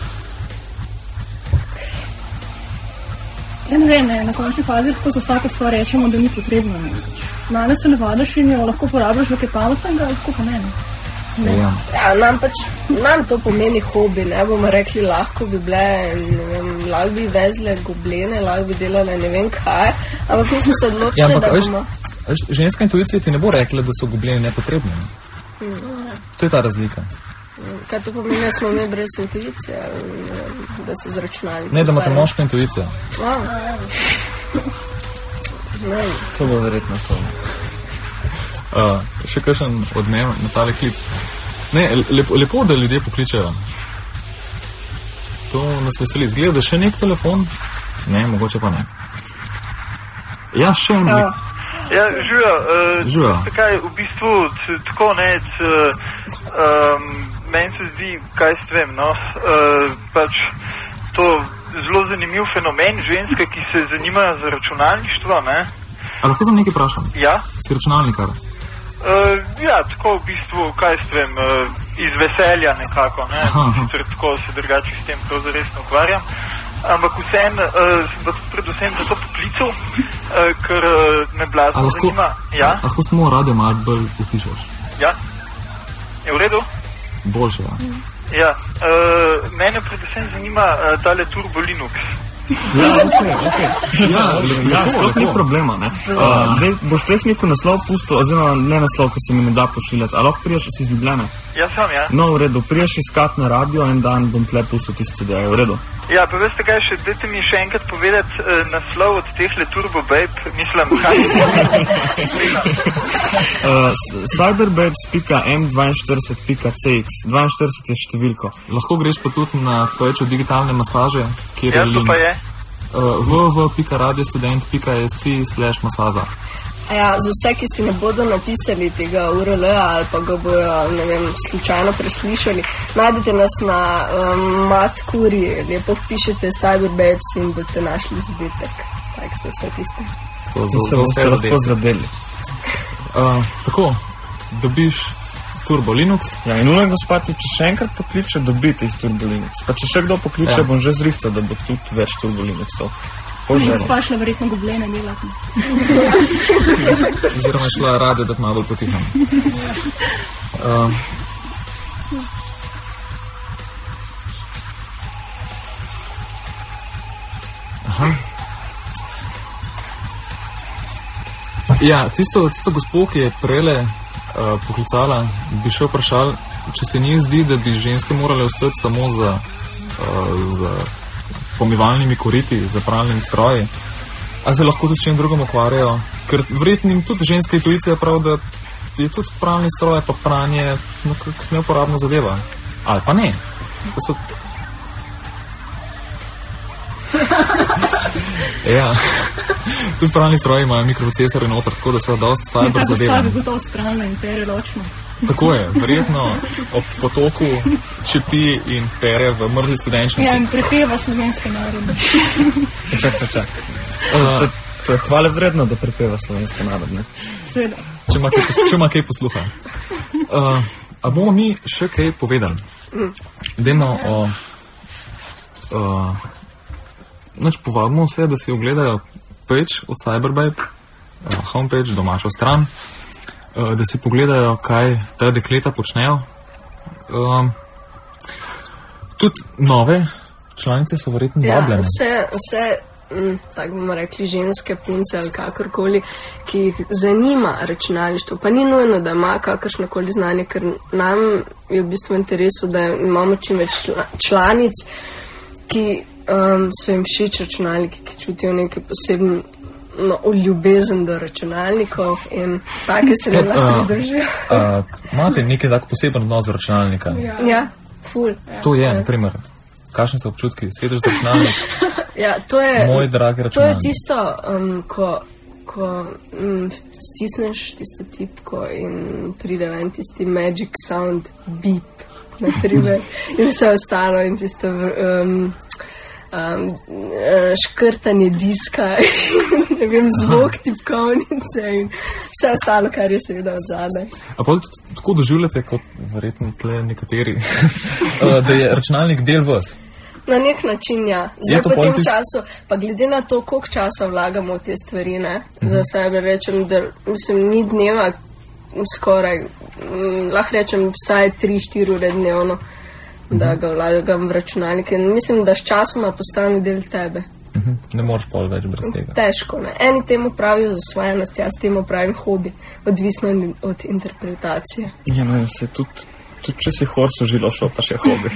G: Ja, ne vem, ne, na končni fazi lahko za vsako stvar rečemo, da ni potrebno. Danes se navadaš in jo lahko porabljaš v kaj pametnega, lahko pa ne.
B: Ja.
F: Ja, nam to pomeni hobi, ne bomo rekli, lahko bi bile, ne vem, lahko bi vezle goblene, lahko bi delale ne vem kaj, ampak mi smo se odločili,
B: Ja, ampak,
F: da
B: veš,
F: bomo...
B: ženska intuicija ti ne bo rekla, da so gobljeni nepotrebni. Ne? To je ta razlika.
F: Kaj to pomeni, da smo mi brez intuicije, ne vem, da se z računalnikom...
B: Ne, da imate moška intuicija.
F: Ne,
D: To bo verjetno to.
B: Še kakšen odmev na tale klic. Ne, lepo, da ljudje pokličajo. To nas veseli. Zgleda, da še nek telefon? Ne, mogoče pa ne. Ja, še en.
K: Ja, živijo.
B: Živijo.
K: Takaj, v bistvu, tako ne, meni se zdi, kaj s tem, no, pač to zelo zanimiv fenomen ženske, ki se zanimajo za računalništvo, ne.
B: A lahko sem nekaj vprašam?
K: Ja.
B: Si računalnikar?
K: Ja, tako v bistvu, kaj s tem, iz veselja nekako, ne, sicer tako se drugače s tem prav zares ne ukvarjam, ampak vseeno sem pa tudi predvsem za to poklical, ker me blazno zanima. Ja?
B: Lahko samo radio malo bolj utišaš?
K: Ja. Je v redu?
B: Boljše, ja.
K: Ja, mene predvsem zanima tale Turbo Linux.
D: Ja, sploh ni problema, ne. Zdaj boš tehniku naslov pustil, oziroma ne naslov, ki se mi ne da pošiljati, a lahko priješ iz Ljubljane?
K: Ja, sem, ja.
D: No, v redu, priješ iskat na radio, en dan bom tle pustil tisti CD, je v redu?
K: Ja, pa veste kaj še, dajte mi še enkrat povedati naslov od tehle Turbo Babe, mislim, kaj
D: cyberbabes.m42.cx 42 je številko.
B: Lahko greš pa tudi na poječo digitalne masaže, kjer je link.
K: Ja, to pa je?
B: www.radiostudent.si/masaza.
F: Ja, za vse, ki si ne bodo napisali tega URL-a ali pa ga bojo, ne vem, slučajno preslišali, najdete nas na Matkuri, lepo vpišete Cyberbabes in boste našli zadetek. Tak se vse tiste.
B: Za vse
D: zadeli.
B: Tako, dobiš Turbo Linux.
D: Ja, in ule gospod, če še enkrat pokliče, dobite iz Turbo Linux. Pa če še kdo pokliče, bom že zrihtal, da bo tudi več Turbo Linuxov.
G: Spašla verjetno goblene delati.
B: Oziroma je šla radio, da malo bolj potiham. Aha. Ja, tisto gospo, ki je prele poklicala, bi še vprašal, če se ni zdi, da bi ženske morale ostati samo za pomivalnimi koriti, za pralnimi stroji, a se lahko tudi s čim drugom ukvarjajo, ker verjetno jim tudi ženska intuicija prav, da je tudi pralni stroj pa pranje neuporabna zadeva. Ali pa ne. To so... Ja, tudi pralni stroji imajo mikroprocesore noter, tako da so dosti cyber zadeve.
G: Ta bi bilo to odstranjeno in pere ločno.
B: Tako je, verjetno ob potoku čepi in pere v mrzli studenčnici.
G: Ja, in prepeva slovenske narode.
D: Čak. To je hvale vredno, da prepeva slovenske narodne.
G: Seveda.
B: Če ima kaj posluha. A bomo mi še kaj povedali? Dajmo povabimo vse, da si ogledajo page od Cyberbabe, homepage, domačo stran, da si pogledajo, kaj ta dekleta počnejo. Tudi nove članice so verjetno vabljene.
F: Vse tako bomo rekli, ženske punce ali kakorkoli, ki jih zanima računalništvo, pa ni nujno, da ima kakršnokoli znanje, ker nam je v bistvu v interesu, da imamo čim več članic, ki so jim všeč računalniki, ki čutijo nekaj posebno ljubezen do računalnikov in take se ne lahko držijo.
B: Imate nekaj tak poseben odnos do računalnika?
F: Ja, ful.
B: To je, na primer, kakšni so občutki, sedeš za računalnik?
F: Ja, to je,
B: moj dragi računalnik.
F: To je tisto, ko stisneš tisto tipko in pride ven tisti magic sound beep, na primer, in vse ostalo in tisto škrtanje diska, ne vem, zvok tipkovnice in vse ostalo, kar je seveda od zadaj.
B: A pa tako doživljate, kot verjetno tle nekateri, da je računalnik del vas?
F: Na nek način, ja. Zdaj po tem času, pa glede na to, koliko časa vlagamo v te stvari, ne, za sebe rečem, da mislim, ni dneva skoraj, lahko rečem vsaj 3-4 ure dnevno, da ga vlagam v računalnik. In mislim, da s časoma postane del tebe.
B: Ne moreš pol več brez tega.
F: Težko, ne. Eni temu pravijo zasvojenost, jaz temu pravim hobi, odvisno od interpretacije.
D: Ja, ne, se tudi če si horso žilo šel, pa še hobi.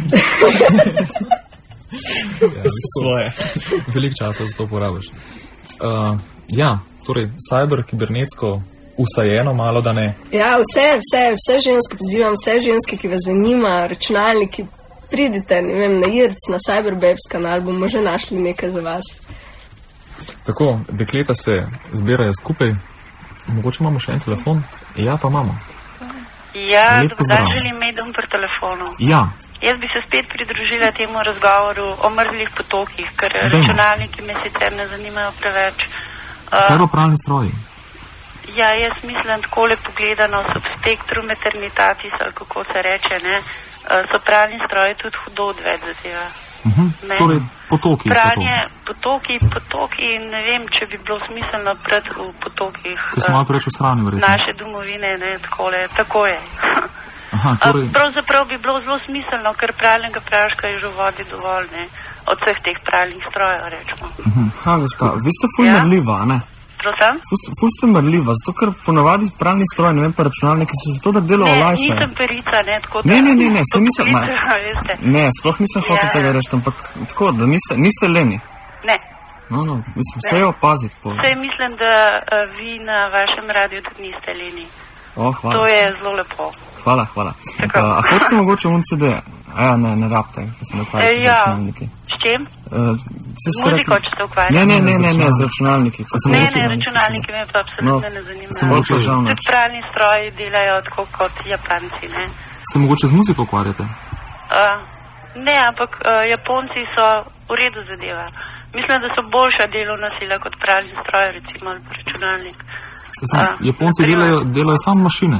B: Svoje. Veliko časa za to porabiš. Ja, torej, cyber, kibernetsko, usajeno malo, da ne.
F: Ja, vse ženske pozivam, vse ženske, ki vas zanima, računalniki, pridite, ne vem, na IRC, na Cyberbabes kanal, bomo že našli nekaj za vas.
B: Tako, dekleta se zbirajo skupaj. Mogoče imamo še en telefon? Ja, pa imamo.
J: Ja, dober želim medom pri telefonu.
B: Ja.
J: Jaz bi se spet pridružila temu razgovoru o mrzlih potokih, ker računalniki me sicer ne zanimajo preveč.
B: Kaj pa pralni stroji?
J: Ja, jaz mislim, takole pogledano so v spektru maternitatis, ali kako se reče, ne, so pralni stroji tudi hudo odveč za tega.
B: Torej, potoki.
J: Pranje, potoki in ne vem, če bi bilo smiselno pred v potokih.
B: Ko so malo preveč v strani, verjetno.
J: Naše domovine, ne, tako je.
B: Aha, torej...
J: Pravzaprav bi bilo zelo smiselno, ker pralnega praška je že v vodi dovolj, ne, od vseh teh pralnih strojev, rečemo.
D: Ha, gospa, vi ste ful mrljiva, ne?
J: Prosim?
D: Ful ste mrljiva, zato ker ponavadi pralni stroj, ne vem, pa računalniki so zato, da delo olajšajo.
J: Ne, nisem perica, ne, tako da...
D: Ne, se nisem... Ne, sploh nisem hotel tega reči, ampak tako, da niste leni.
J: Ne.
D: No, mislim, vse je opaziti.
J: Vse mislim, da vi na vašem radiju tudi niste leni.
D: Hvala.
J: To je zelo lepo.
D: Hvala. A hočete mogoče CD? Ne rabte, ker se ne ukvarjate z računalniki.
J: S čem? Muziko, če se ukvarjate?
D: Ne, z računalniki.
J: Ne, računalniki me pa absolutno ne zanimajo. Tudi pralni stroji delajo tako kot Japanci, ne.
B: Se mogoče z muziko ukvarjate?
J: Ne, ampak Japonci so v redu zadeva. Mislim, da so boljša delovna sila kot pralni stroj, recimo, ali pa računalnik.
B: Japonci delajo samo mašine.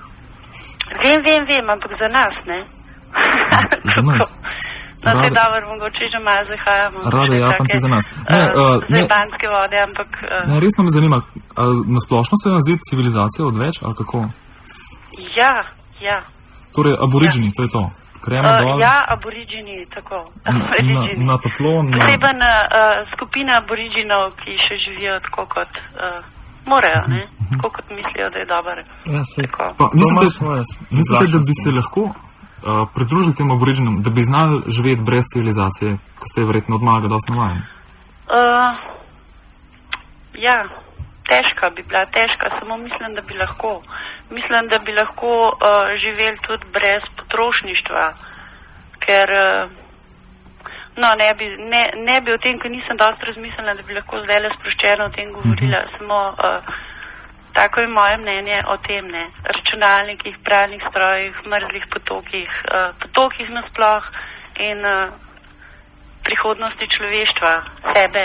J: Vem, ampak za nas, ne.
B: Za nas.
J: No, te dobro, mogoče že malo zahajamo.
B: Rade Japanci za nas.
J: Za japanske vode, ampak...
B: Ne, resno me zanima, nasplošno se vam zdi civilizacija odveč, ali kako?
J: Ja.
B: Torej, aboriđini, to je to. Krema dol.
J: Ja, aboriđini, tako.
B: Na toplo, na...
J: Poseben skupina aboriđinov, ki še živijo tako kot... morajo, ne? Tako kot mislijo, da je dober.
D: Ja,
B: pa, mislite, da bi se lahko pridružili tem aboriđinom, da bi znali živeti brez civilizacije, ko ste verjetno od malega dosti navajeni?
J: Ja, težka bi bila, samo mislim, da bi lahko. Mislim, da bi lahko živeli tudi brez potrošništva, ker No, ne bi o tem, ker nisem dosti razmislila, da bi lahko zdaj le sproščeno o tem govorila. Samo tako je moje mnenje o tem, ne. Računalnikih, pralnih strojih, mrzlih potokih nasploh in prihodnosti človeštva, sebe.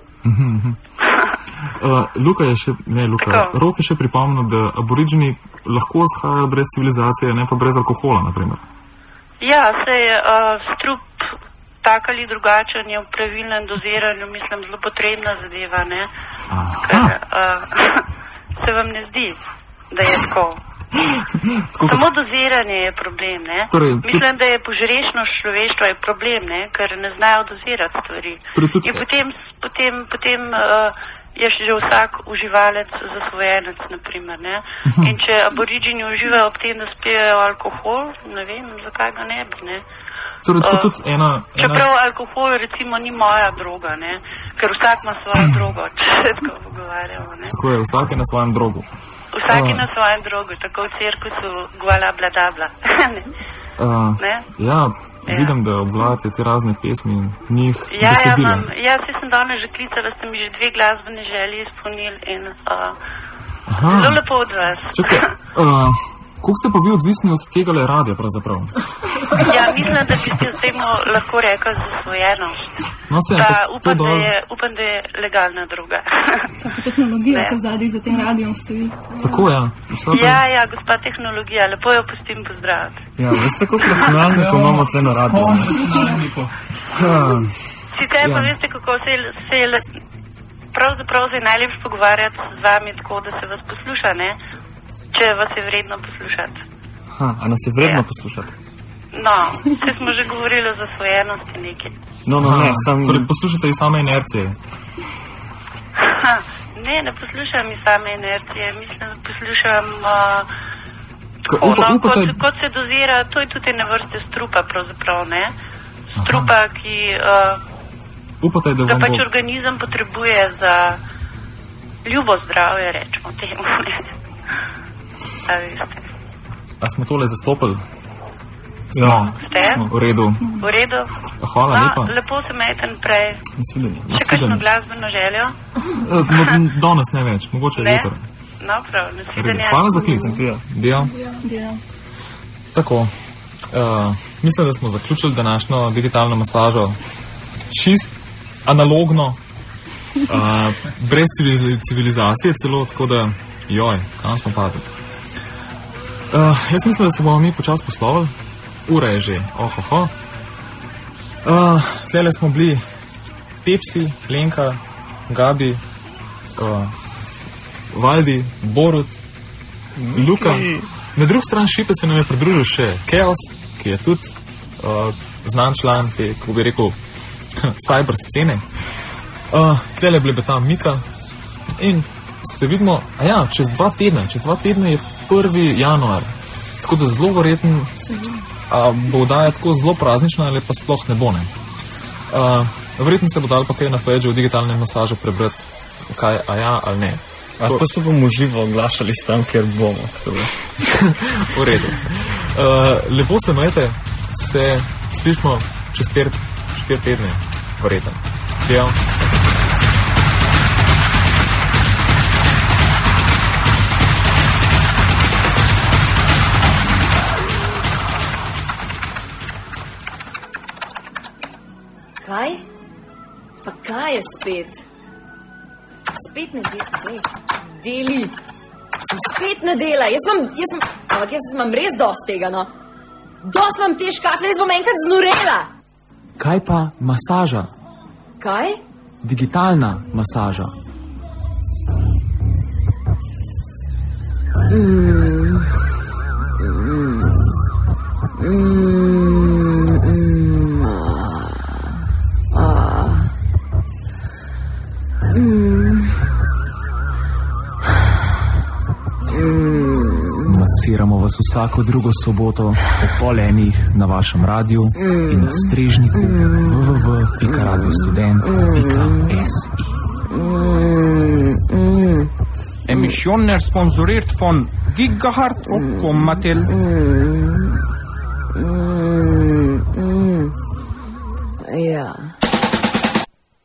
B: Rok je še pripomnil, da aboriđini lahko izhajajo brez civilizacije, ne pa brez alkohola, naprimer.
J: Ja, strup tak ali drugačen je v pravilnem doziranju, mislim, zelo potrebna zadeva, ne? Ker se vam ne zdi, da je tako. Samo doziranje je problem, ne? Mislim, da je požrešnost človeštva je problem, ne? Ker ne znajo dozirati stvari. In potem je že vsak uživalec zasvojenec, naprimer, ne? In če aboriđini uživajo ob tem, da spijajo alkohol, ne vem, zakaj ga ne bi, ne? Čeprav alkohol recimo ni moja droga, ne? Ker vsak ima svojo drogo, če se tako pogovarjamo, ne?
B: Tako je, vsak je na svojem drogu.
J: Vsak je na svojem drogu, tako v cirkusu guala bladabla.
B: Ja, vidim, da obvladate te razne pesmi in njih besedila.
J: Ja, sem danes že klicala, ste mi že 2 glasbene želje izpolnili in zelo lepo od vas.
B: Čakaj, koliko ste pa vi odvisni od tega le radija pravzaprav?
J: Ja, mislim, da bi se temu lahko rekel zasvojenost. Upam, da je legalna droga.
G: Tehnologija, ki zadaj za tem radijom stoji.
B: Tako je.
J: Ja, gospa tehnologija, lepo jo pustim pozdraviti.
D: Ja, veste, koliko računalnikov imamo tle na radiju?
J: Sicer pa veste, kako se je pravzaprav se je najlepše pogovarjati z vami tako, da se vas posluša, ne? Če vas je vredno poslušati.
D: A nas je vredno poslušati?
J: No, se smo že govorili o zasvojenosti nekaj.
B: Torej poslušate iz same inercije?
J: Ne poslušam iz same inercije. Mislim, da poslušam kot se dozira, to je tudi ene vrste strupa pravzaprav, ne? Strupa, ki ga pač organizem potrebuje za ljubo zdravje, rečemo temu, ne?
B: A smo tole zastopili?
J: Ste?
B: V redu.
J: V redu?
B: Hvala lepa.
J: Lepo se imejte naprej. Še kakšno glasbeno željo?
B: Danes ne več, mogoče jutri.
J: No, prav, nasvidenje.
B: Hvala za klic. Dio. Tako, mislim, da smo zaključili današnjo digitalno masažo čist analogno, brez civilizacije celo, tako da kam smo padli. Jaz mislim, da se bomo mi počas poslovili. Ura je že, tlele smo bili Pepsi, Lenka, Gabi, Valdi, Borut, Luka. Na drugi strani šipe se nam je pridružil še Chaos, ki je tudi znan član te, kako bi rekel, cyber scene. Tlele blebeta Mika in se vidimo, čez 2 tedna. Čez 2 tedna je 1. januar. Tako da zelo verjetno bo oddaja tako zelo praznična, ali pa sploh ne bo, ne. Verjetno se bo dal pa kaj na page v digitalne masaže prebrati, kaj ali ne.
D: Ali pa se bomo živo oglašali s tam, kjer bomo.
B: V redu. Lepo se imejte, se slišimo čez 4 tedne, verjetno. Ja.
A: Kaj? Pa kaj je spet? Spet ne deli. Sem spet ne dela. Jaz imam res dosti tega, no. Dost imam te škatle, jaz bom enkrat znurela.
L: Kaj pa masaža?
A: Kaj?
L: Digitalna masaža. Masiramo vas vsako drugo soboto ob 12:30 na vašem radiju in na strežniku www.radiostudent.si.
M: Emission är sponsoriert von Gigahertz och Kommatel.
A: Ja.